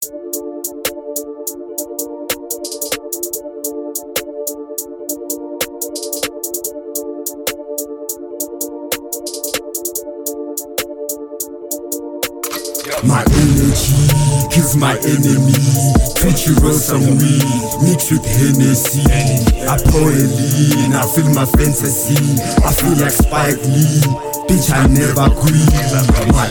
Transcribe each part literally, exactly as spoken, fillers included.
My energy kills my enemy. Treat you roll some weed, mix with Hennessy. I pour a lean, I feel my fantasy. I feel like Spike Lee, bitch I never quit. My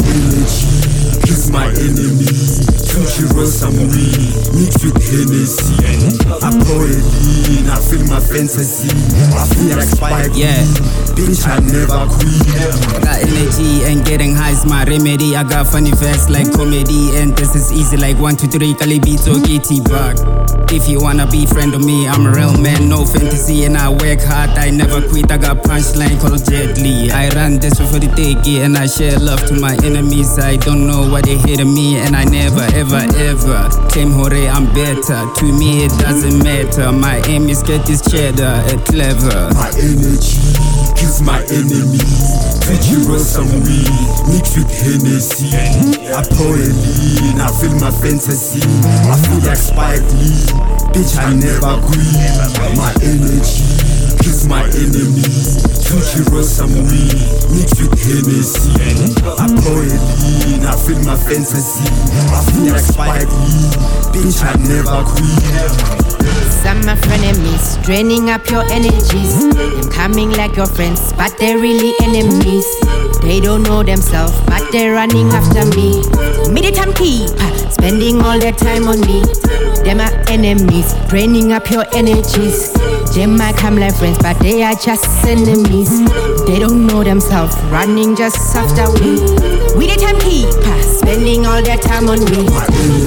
energy kills my enemy. Treat you roll some weed, mix with Hennessy. I pour a lean, I feel my fantasy. I feel like Spike Lee, yeah. Bitch I never quit. I got energy and getting high is my remedy. I got funny vests like comedy, and this is easy like one, two, three, Kali beats or K T bag. If you wanna be friend of me, I'm a real man, no fantasy, and I work hard, I never quit. I got punchline called Jet Li. I run this for the take, and I share love to my enemies. I don't know why they hate me, and I never, ever, ever claim hore, I'm better. To me it doesn't matter. My aim is get this cheddar, uh, clever. My energy kills my enemy. Treat you roll some weed, mix with Hennessy. I pour a lean, I feel my fantasy. I feel like Spike Lee, bitch I never quit. My energy kills my enemy. Treat you roll some weed, mix with Hennessy. I pour a lean, I feel my fantasy. I feel like Spike Lee, bitch I never quit. Some of frenemies, draining up your energies. Them coming like your friends, but they're really enemies. They don't know themselves, but they're running after me. Me the time keep, spending all their time on me. Them are enemies, draining up your energies. They might come like friends, but they are just enemies. They don't know themselves, running just after we. We the time keep, spending all their time on me. My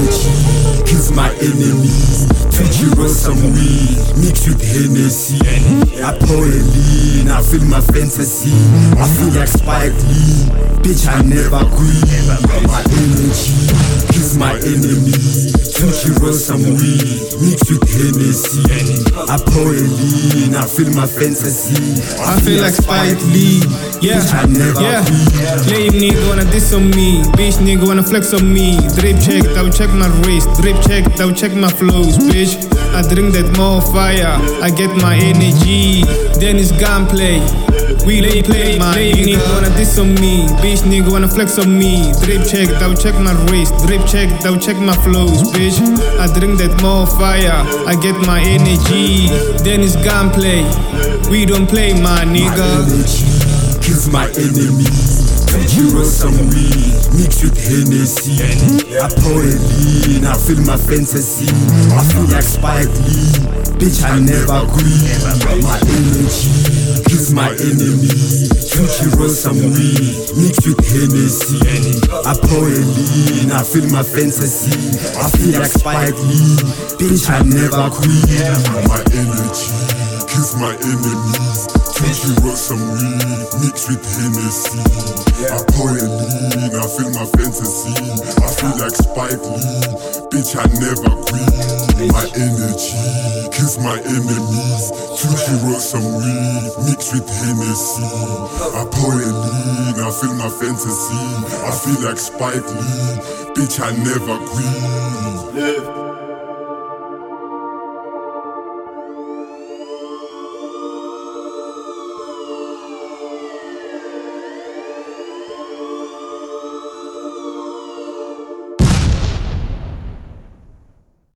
energy kills my enemy. Treat you roll some weed, mix with Hennessy. I pour a lean, I feel my fantasy. I feel like Spike Lee, bitch I never quit. My energy kills my enemy. Treat you roll some weed, mix with Hennessy. I pour a lean, I feel my fantasy. I feel like Spike Lee, yeah, bitch I never yeah. quit. Lame nigga wanna diss on me, bitch nigga wanna flex on me. Drip check, double check my wrist. Drip check, double check my flows, bitch. I drink that more fire, I get my energy. Then it's gunplay, we lay play. My lame nigga wanna diss on me, bitch nigga wanna flex on me. Drip check, double check my wrist. Drip check, double check my flows, bitch. I drink that more fire, I get my energy. Then it's gunplay, we don't play, my nigga. My energy kills my enemy. Treat you roll some weed, mix with Hennessy. I pour a lean, I feel my fantasy. I feel like Spike Lee, bitch I never quit. My energy kills my enemy. Treat you roll some weed, mix with Hennessy. I pour a lean, I feel my fantasy. I feel like Spike Lee, bitch I never quit. My energy kills my enemies. Treat you roll some weed, mix with Hennessy. I pour a lean, I feel my fantasy. I feel like Spike Lee, bitch I never quit. My energy kills my enemies. Treat you roll some weed, mix with Hennessy. I pour a lean, I feel my fantasy. I feel like Spike Lee, bitch I never quit.